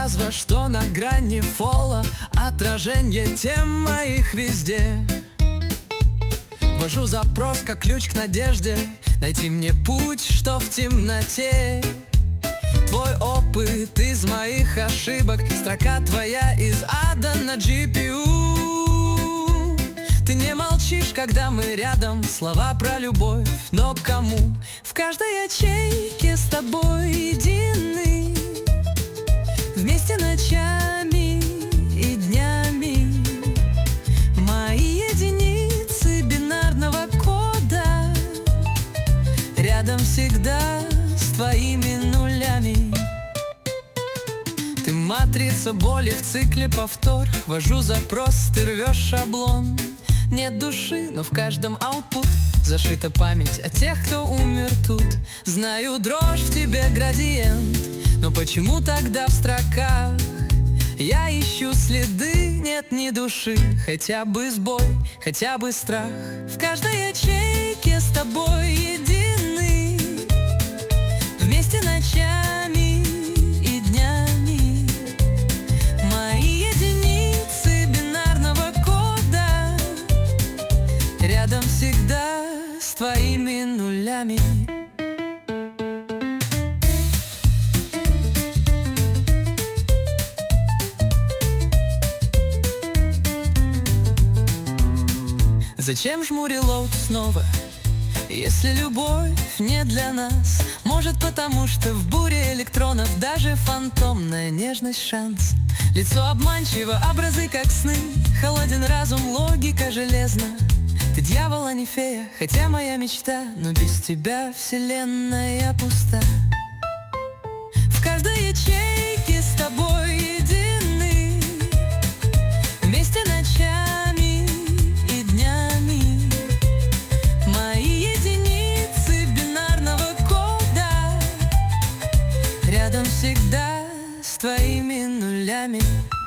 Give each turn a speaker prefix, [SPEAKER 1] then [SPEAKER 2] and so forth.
[SPEAKER 1] язва, что на грани фола, отражение тем моих везде. Ввожу запрос, как ключ к надежде, найти мне путь, что в темноте. Твой опыт из моих ошибок, строка твоя из ада на GPU. Ты не молчишь, когда мы рядом, слова про любовь, но к кому? В каждой ячейке с тобой едины, вместе ночами и днями. Мои единицы бинарного кода, рядом всегда с твоими нулями. Ты матрица боли в цикле повтор, ввожу запрос, ты рвешь шаблон. Нет души, но в каждом output зашита память о тех, кто умер тут. Знаю, дрожь в тебе градиент, но почему тогда в строках я ищу следы? Нет ни души, хотя бы сбой, хотя бы страх. В каждой ячейке с тобой едины, вместе ночами и днями. Мои единицы бинарного кода, рядом всегда с твоими нулями. Зачем жму релоуд снова, если любовь не для нас? Может, потому что в буре электронов даже фантомная нежность шанс. Лицо обманчиво, образы как сны, холоден разум, логика железна. Ты дьявол, а не фея, хотя моя мечта, но без тебя вселенная пуста. В каждой ячейке с тобой едины, вместе ночами и днями. Мои единицы бинарного кода, рядом всегда с твоими нулями.